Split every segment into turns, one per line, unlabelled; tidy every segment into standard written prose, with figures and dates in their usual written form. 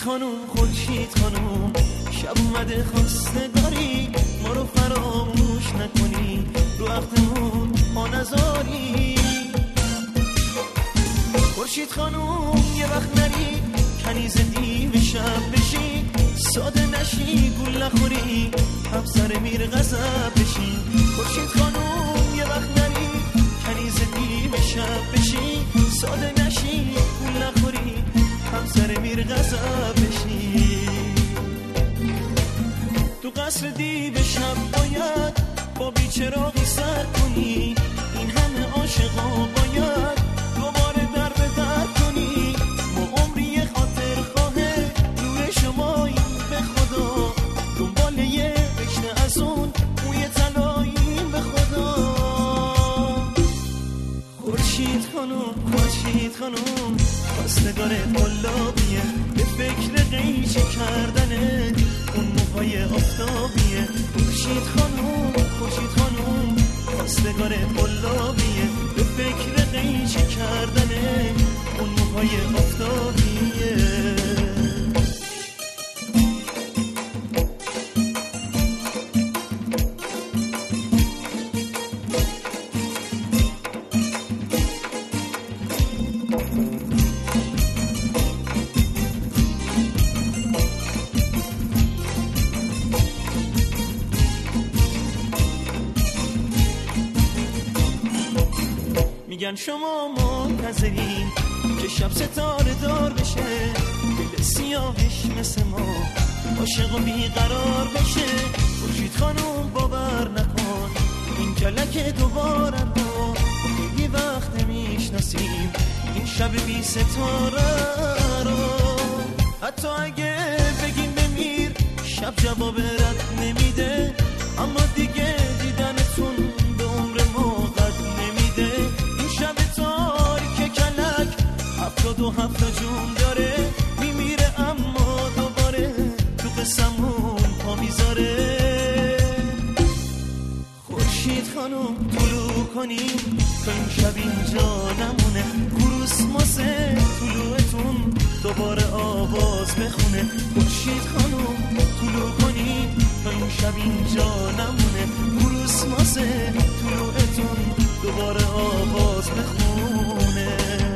خانوم خورشید خانوم شب اومده خواستگاری ما رو فراموش نکنی رو وقتمون ما نذاری خورشید خانوم یه وقت نری کنیز دیو شب بشی ساده نشی گول نخوری همسر میر غضب بشی خورشید خانوم یه وقت نری کنیز دیو شب بشی ساده نشی گول نخوری همسر میر غضب بشی تو قصر دیو شب باید با بیچراغی سر کنی این همه عاشقا باید دوباره در به در کنی ما عمری خاطر خواهه نور شماییم به خدا دنبال یه رشته از اون موی طلاییم به خدا خورشید خانوم خواستگارت قلابیه به فکر قیچی کردنه اون موهای آفتابیه خورشید خانوم خواستگارت قلابیه به فکر قیچی کردنه اون موهای آفتابیه میگن شما منتظرین که شب ستاره دار بشه دل سیاهش مثل ما عاشق و بیقرار بشه خورشید خانوم باور نکن این کلک دوباره ما خیلی وقت نمیشناسیم این شب بی ستاره رو حتی اگه بگیم بمیر شب جواب رد نمیده اما دیگه دیدنتون به عمر ما قد نمیده شب تاریک کلک 77 جون داره میمیره اما دوباره تو قسمون پا میذاره خورشید خانوم طلوع کنیم تا این شب اینجا نمونه کروسماسه طلوعتون دوباره آواز بخونه خورشید خانوم طلوع کنیم تا این شب اینجا نمونه کروسماسه طلوعتون دوباره آواز بخونه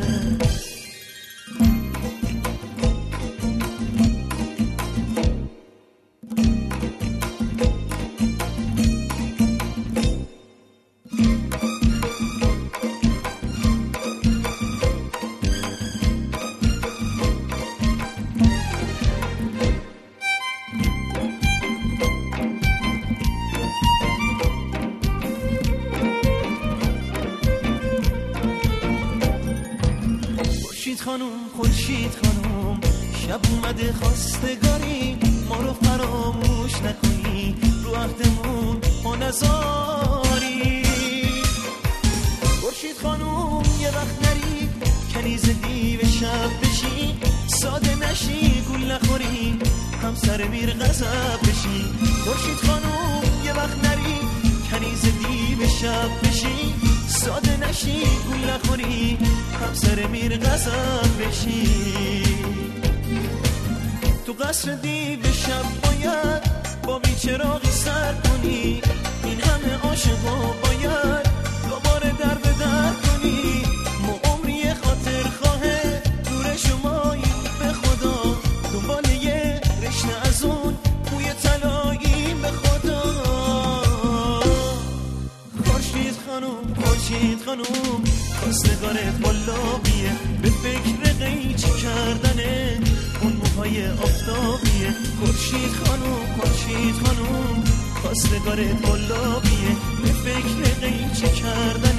خورشید خانوم شب اومده خواستگاری ما رو فراموش نکنی رو عهدمون ما نذاری خورشید خانوم یه وقت نری کنیز دیو شب بشی ساده نشی گول نخوری همسر میر غضب بشی خورشید خانوم یه وقت نری کنیز دیو شب بشی ساده نشی گول نخوری همسر میر غضب بشی تو قصر دیو شب باید با بیچراغی سر کنی این همه عاشقا باید دوباره در به در کنی ما عمری خاطر خواهه نور شماییم به خدا دنبال یه رشته از اون موی طلاییم به خدا خورشید خانوم خواستگارت قلابیه به فکر قیچی کردنه اون موهای آفتابیه خورشید خانوم خواستگارت قلابیه به فکر قیچی کردنه